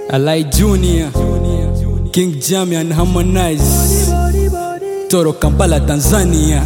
Alai Junior, King Jammy and Harmonize, Toro Kampala, Tanzania.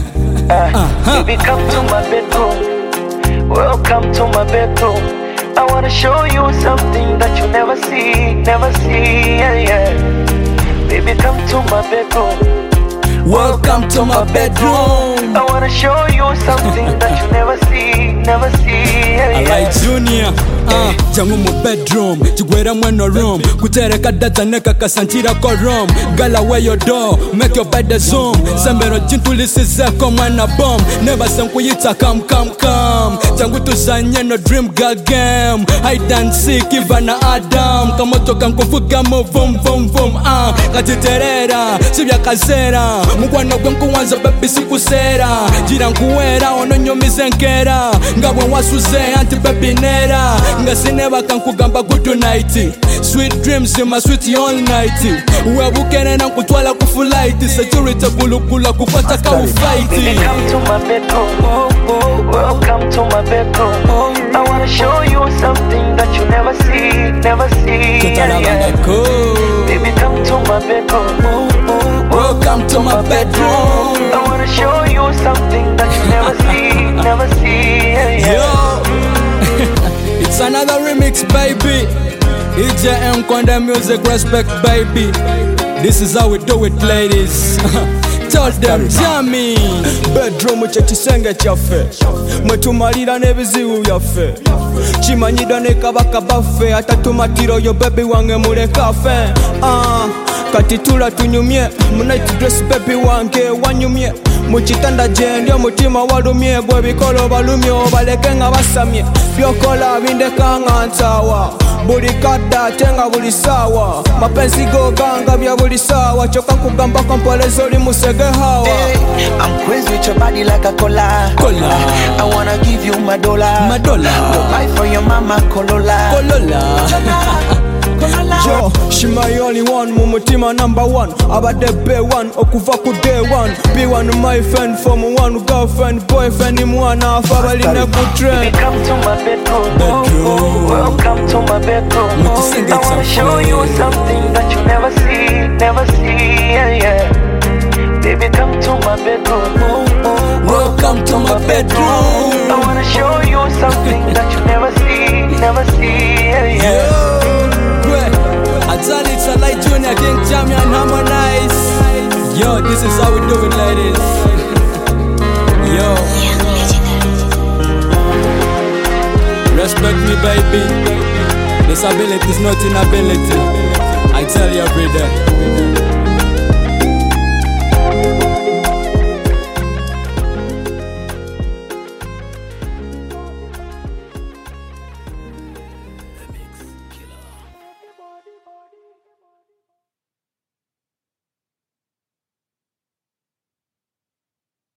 Baby, come to my bedroom. Welcome to my bedroom. I wanna show you something that you never see, yeah, yeah. Baby, come to my bedroom. Welcome to my bedroom. I wanna show you something that you never see, yeah, yeah. Alai Junior, jangu mu bedroom, chigwera mweno room, kutereka data neka kasanchira ko room. Girl, away your door, make your bed a zoom. Sembero chintu lisize ko mwana bomb. Never senkuyita come. Jangu tuzanye no dream girl game. Hide and seek Ivana Adam. Kamoto kankufuka mo vum. Katiterera, sibya kazera. Mugwana gwenku wanza baby sikusera. Jira nkuwera, ononyomize nkera. Ngabwe wasuze anti baby nera. Ngasineba kankugamba good night. Sweet dreams in my sweet all night. Uwebukene na nkutwala kufulaiti. Security kulukula kupata ka ufight. Baby, come to my bedroom. Welcome to my bedroom. I wanna show you something that you never see, yeah, yeah. Baby, come to my bedroom. Welcome to my bedroom. I wanna show you something that you never see, yeah, yeah. Yo, it's another remix, baby. EJM Conda Music, respect, baby. This is how we do it, ladies. Tell them, Jammy. Bedroom chekisenge kyaffe mwetumalira n'ebizibu byaffe kimanyidwa ne kabaka baffe atatumatiro yo baby wange mulekafe kati tula tunyumye mu night dress baby wange wanyumye mu kitanda gye ndi omutima walumye bwe bikolo balumye obaleke nga basamye byokola bindeka nga ntaawa buli kadda ate nga buli saawa mapenzi go ganga bya buli saawa kyokka nkugamba kompolezo oli musege hawa. I'm crazy with your body like a cola. I wanna give you my dollar. Go buy for your mama Corolla. Yo, she my only one, mumutima number one. Abade be one, okuva ku day one. Be one my friend from one girlfriend, boyfriend mwana family na good trend. Come to my bedroom. Welcome to my bedroom. I wanna show you something that you never see, yeah, yeah. Baby, come to my bedroom. Welcome to my bedroom. I wanna show you something that you never see, yeah, yeah. I tell it's Alai Junior, King Jammy and Harmonize. Yo, this is how we do it, ladies. Yo, respect me, baby. Disability is not inability. I tell you every day.